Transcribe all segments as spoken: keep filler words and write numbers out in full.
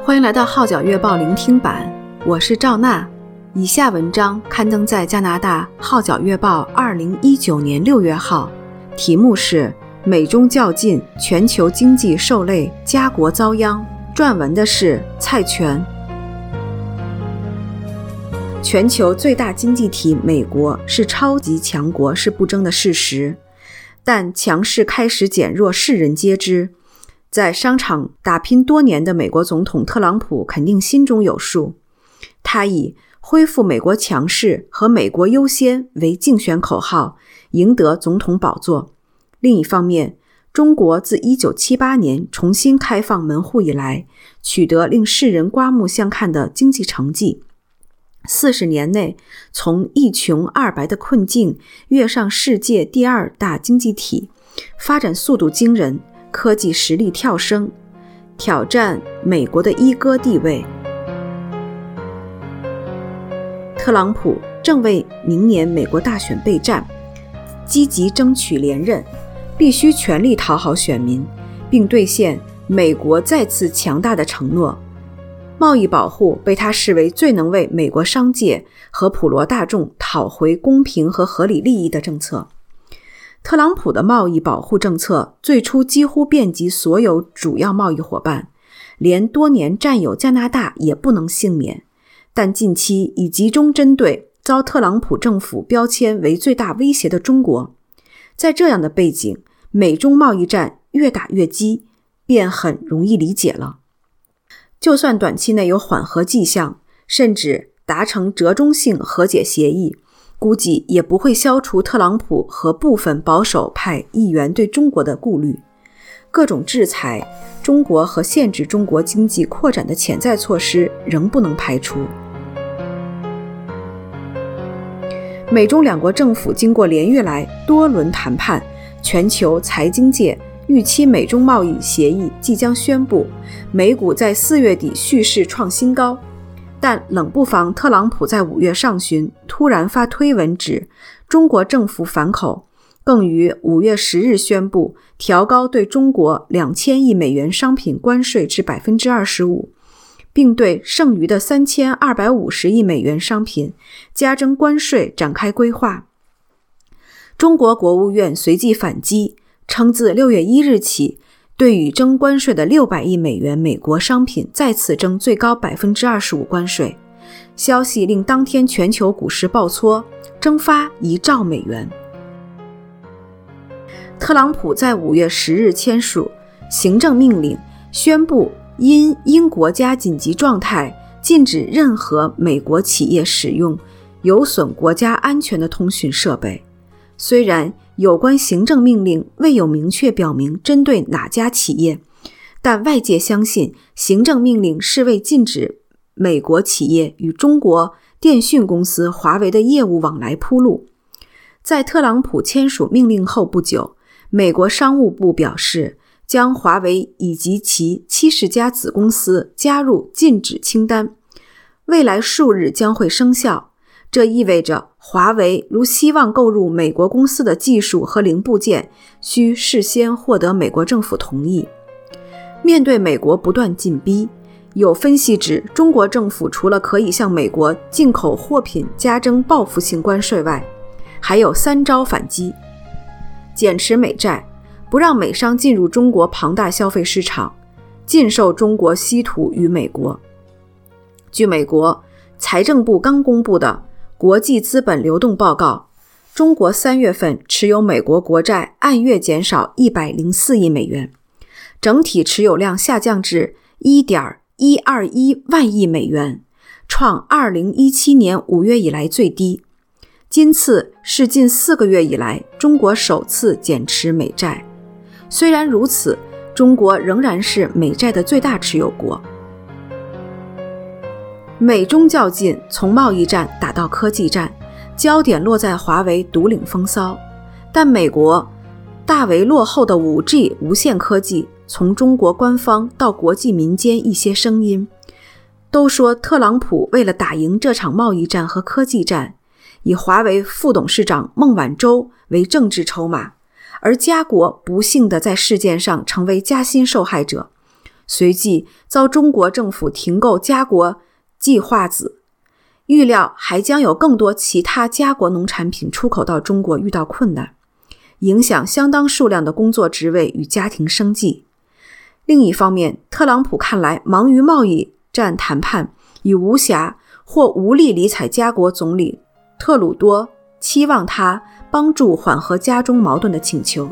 欢迎来到号角月报聆听版，我是赵娜。以下文章刊登在加拿大号角月报二零一九年六月号，题目是美中较劲，全球经济受累，家国遭殃。撰文的是蔡全。全球最大经济体美国是超级强国是不争的事实，但强势开始减弱世人皆知。在商场打拼多年的美国总统特朗普肯定心中有数，他以恢复美国强势和美国优先为竞选口号，赢得总统宝座。另一方面，中国自一九七八年重新开放门户以来，取得令世人刮目相看的经济成绩。四十年内，从一穷二白的困境跃上世界第二大经济体，发展速度惊人，科技实力跳升，挑战美国的一哥地位。特朗普正为明年美国大选备战，积极争取连任，必须全力讨好选民，并兑现美国再次强大的承诺。贸易保护被他视为最能为美国商界和普罗大众讨回公平和合理利益的政策。特朗普的贸易保护政策最初几乎遍及所有主要贸易伙伴，连多年战友加拿大也不能幸免，但近期已集中针对遭特朗普政府标签为最大威胁的中国。在这样的背景，美中贸易战越打越激，便很容易理解了。就算短期内有缓和迹象，甚至达成折中性和解协议，估计也不会消除特朗普和部分保守派议员对中国的顾虑。各种制裁中国和限制中国经济扩展的潜在措施仍不能排除。美中两国政府经过连月来多轮谈判，全球财经界预期美中贸易协议即将宣布，美股在四月底蓄势创新高。但冷不防特朗普在五月上旬突然发推文指中国政府反口，更于五月十日宣布调高对中国两千亿美元商品关税至 百分之二十五， 并对剩余的三千二百五十亿美元商品加征关税展开规划。中国国务院随即反击，称自六月一日起，对已征关税的六百亿美元美国商品再次征最高 百分之二十五 关税。消息令当天全球股市爆挫，蒸发一兆美元。特朗普在五月十日签署行政命令，宣布因因国家紧急状态禁止任何美国企业使用有损国家安全的通讯设备。虽然有关行政命令未有明确表明针对哪家企业，但外界相信行政命令是为禁止美国企业与中国电讯公司华为的业务往来铺路。在特朗普签署命令后不久，美国商务部表示将华为以及其七十家子公司加入禁止清单，未来数日将会生效。这意味着华为如希望购入美国公司的技术和零部件，需事先获得美国政府同意。面对美国不断紧逼，有分析指中国政府除了可以向美国进口货品加征报复性关税外，还有三招反击：减持美债，不让美商进入中国庞大消费市场，禁售中国稀土与美国。据美国财政部刚公布的国际资本流动报告，中国三月份持有美国国债按月减少一百零四亿美元，整体持有量下降至 一点一二一万亿美元，创二零一七年五月以来最低。今次是近四个月以来中国首次减持美债。虽然如此，中国仍然是美债的最大持有国。美中较劲从贸易战打到科技战，焦点落在华为独领风骚，但美国大为落后的 五 G 无线科技，从中国官方到国际民间一些声音都说，特朗普为了打赢这场贸易战和科技战，以华为副董事长孟晚舟为政治筹码，而家国不幸地在事件上成为加薪受害者。 随即遭中国政府停购家国计划子，预料还将有更多其他家国农产品出口到中国遇到困难，影响相当数量的工作职位与家庭生计。另一方面，特朗普看来忙于贸易战谈判，已无暇或无力理睬家国总理特鲁多期望他帮助缓和家中矛盾的请求。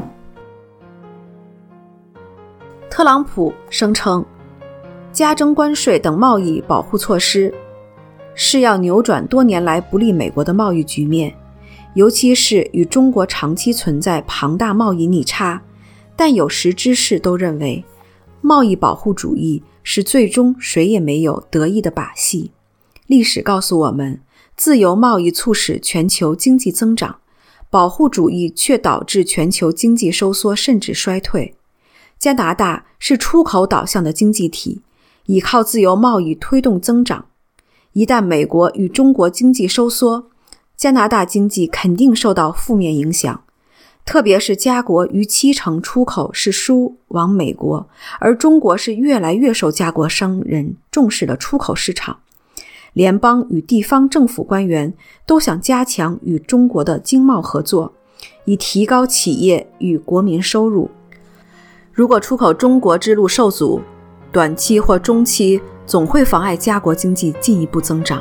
特朗普声称，加征关税等贸易保护措施是要扭转多年来不利美国的贸易局面，尤其是与中国长期存在庞大贸易逆差。但有识之士都认为，贸易保护主义是最终谁也没有得益的把戏。历史告诉我们，自由贸易促使全球经济增长，保护主义却导致全球经济收缩甚至衰退。加拿大是出口导向的经济体，依靠自由贸易推动增长。一旦美国与中国经济收缩，加拿大经济肯定受到负面影响，特别是家国逾七成出口是输往美国，而中国是越来越受家国商人重视的出口市场。联邦与地方政府官员都想加强与中国的经贸合作，以提高企业与国民收入。如果出口中国之路受阻，短期或中期总会妨碍家国经济进一步增长。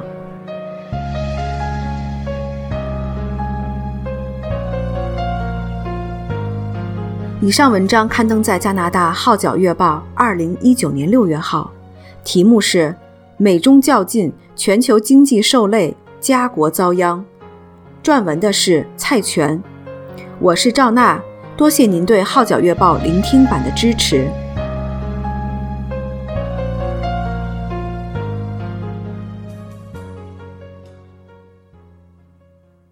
以上文章刊登在加拿大《号角月报》二零一九年六月号，题目是美中较劲，全球经济受累，家国遭殃。撰文的是蔡全。我是赵娜，多谢您对《号角月报》聆听版的支持。